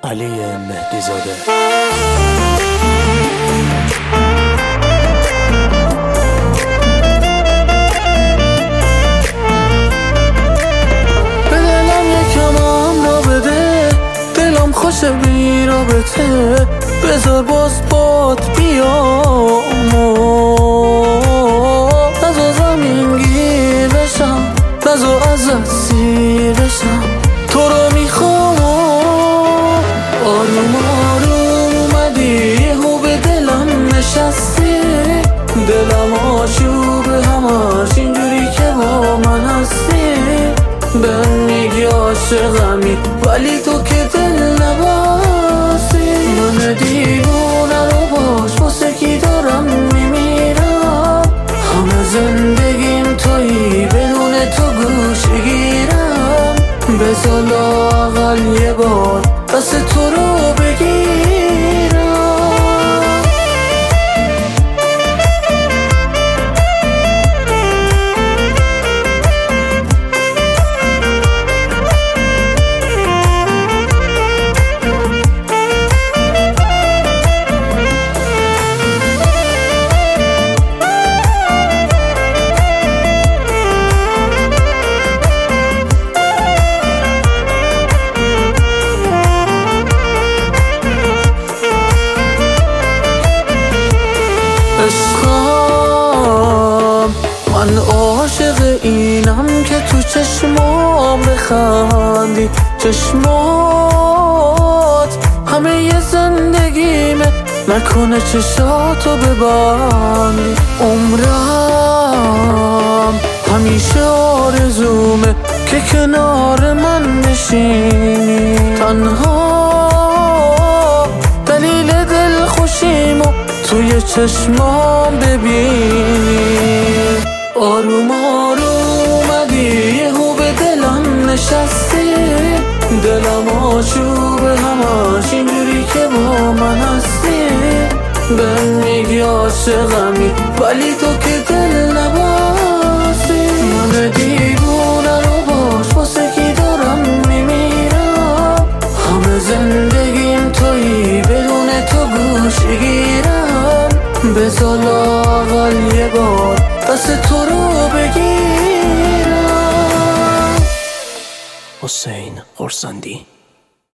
علی مهدی زاده. به دلم یکم امرا بده، دلم خوش بی رابطه، بذار باز باد بیام، نذار زمین گیر بشم، نذار ازت سیر بشم، تو رو میخوام. آروم آروم اومدی یهو به دلم نشستی، دلم آشوب همش اینجوری که با من هستی. بهم میگی عاشقمی ولی تو که دل نبستی. من دیوونه رو باش واسه کی دارم میمیرم، همه زندگیم تویی بدون تو گوشه گیرم. بذار لااقل یه بار دست تو رو بگیرم. عشقم من عاشق اینم که تو چشمام بخندی، چشمات همه ی زندگیمه، نکنه چشاتو ببندی. عمرم همیشه آرزومه که کنار من نشینی، تنها دلیل دل خوشیمو توی چشمام ببینی. آروم آروم اومدی یهو به دلم نشستی، دلم آشوب همش اینجوری که با من هستی. بهم میگی عاشقمی ولی تو که دل نبستی. من دیوونه رو باش واسه کی دارم میمیرم، همه زندگیم تویی بدون تو گوشه گیرم. بذار لااقل یه بار دست تو رو بگیرم. حسین خورسندی.